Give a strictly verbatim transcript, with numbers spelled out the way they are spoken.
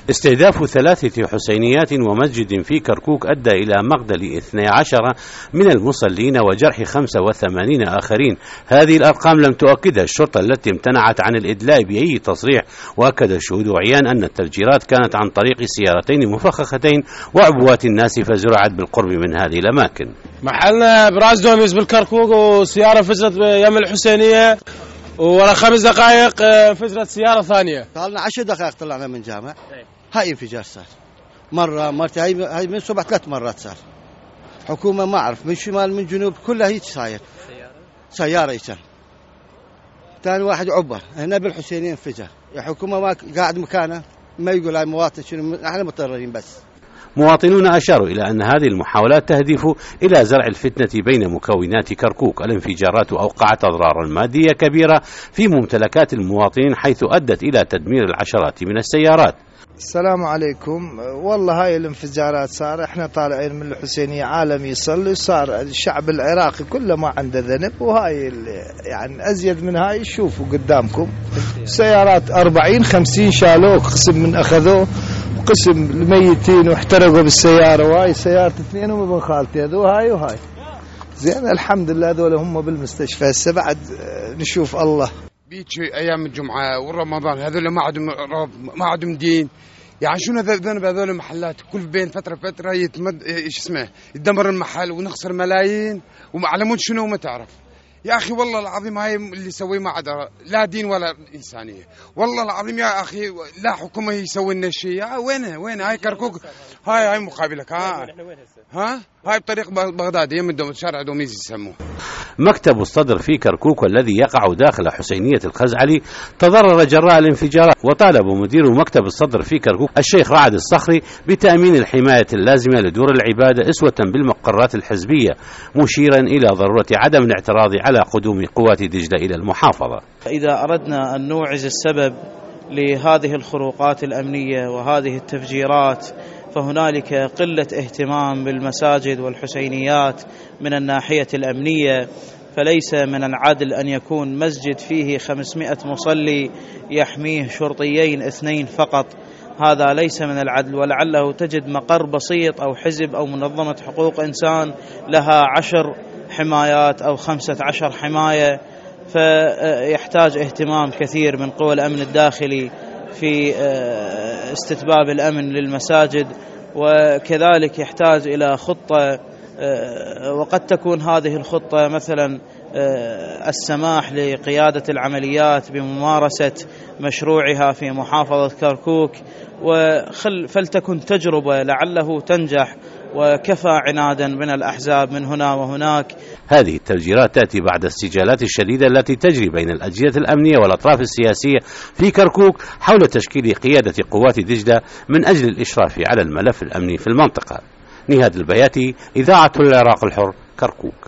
استهداف ثلاثة حسينيات ومسجد في كركوك أدى إلى مقتل اثني عشر من المصلين وجرح خمسة وثمانين آخرين. هذه الأرقام لم تؤكدها الشرطة التي امتنعت عن الإدلاء بأي تصريح، وأكد الشهود عيان أن التفجيرات كانت عن طريق سيارتين مفخختين وعبوات ناسفة زرعت بالقرب من هذه الأماكن. محلنا براس دوميس بالكركوك، وسيارة فجرت يم الحسينية، ورا خمس دقائق فجرت سيارة ثانية. صار لنا عشر دقائق طلعنا من جامع. هاي انفجار صار مرة مرتين، هاي هاي من الصبح ثلاث مرات صار. حكومة ما أعرف من شمال من جنوب كلها هيك صاير. سيارة إيشان. ثاني واحد عبر هنا بالحسينية انفجر. يا حكومة ما قاعد مكانه ما يقول هاي مواطن شنو، احنا مضطرين بس. مواطنون أشاروا إلى أن هذه المحاولات تهدف إلى زرع الفتنة بين مكونات كركوك. الانفجارات أوقعت أضرارا مادية كبيرة في ممتلكات المواطنين، حيث أدت إلى تدمير العشرات من السيارات. السلام عليكم. والله هاي الانفجارات صار احنا طالعين من الحسينية عالم يصلي، صار الشعب العراقي كله ما عنده ذنب، وهاي يعني أزيد من هاي شوفوا قدامكم سيارات أربعين خمسين شالوه، قسم من أخذوه قسم الميتين واحترقوا بالسيارة، وهاي سيارة اثنين ومن خالتي هذو هاي وهاي زين. الحمد لله هذول هم بالمستشفى هسه بعد نشوف الله. بيجي ايام الجمعه ورمضان هذول ما عندهم ما عندهم دين، يعني شنو ذنب هذول المحلات؟ كل بين فتره فتره يتمد ايش اسمه يدمر المحل ونخسر ملايين ومعلمون شنو ما تعرف. يا أخي والله العظيم هاي اللي يسويه ما عدا لا دين ولا إنسانية. والله العظيم يا أخي لا حكومة يسوي لنا شيء. وين وين هاي كركوك؟ هاي هاي مقابلك. ها ها هاي بطريق بغداد يم شارع دوميز يسموه. مكتب الصدر في كركوك والذي يقع داخل حسينية الخزعلي تضرر جراء الانفجارات، وطالب مدير مكتب الصدر في كركوك الشيخ رعد الصخري بتأمين الحماية اللازمة لدور العبادة أسوة بالمقرات الحزبية، مشيرا إلى ضرورة عدم الاعتراض على قدوم قوات دجلة إلى المحافظة. إذا أردنا أن نوعز السبب لهذه الخروقات الأمنية وهذه التفجيرات، فهنالك قلة اهتمام بالمساجد والحسينيات من الناحية الأمنية. فليس من العدل أن يكون مسجد فيه خمسمائة مصلي يحميه شرطيين اثنين فقط، هذا ليس من العدل. ولعله تجد مقر بسيط أو حزب أو منظمة حقوق إنسان لها عشر حمايات أو خمسة عشر حماية، فيحتاج اهتمام كثير من قوى الأمن الداخلي في استتباب الأمن للمساجد، وكذلك يحتاج إلى خطة، وقد تكون هذه الخطة مثلا السماح لقيادة العمليات بممارسة مشروعها في محافظة كركوك، فلتكن تجربة لعله تنجح، وكفى عنادا من الأحزاب من هنا وهناك. هذه التفجيرات تأتي بعد السجالات الشديدة التي تجري بين الأجهزة الأمنية والأطراف السياسية في كركوك حول تشكيل قيادة قوات دجلة من أجل الإشراف على الملف الأمني في المنطقة. نهاد البياتي، إذاعة العراق الحر، كركوك.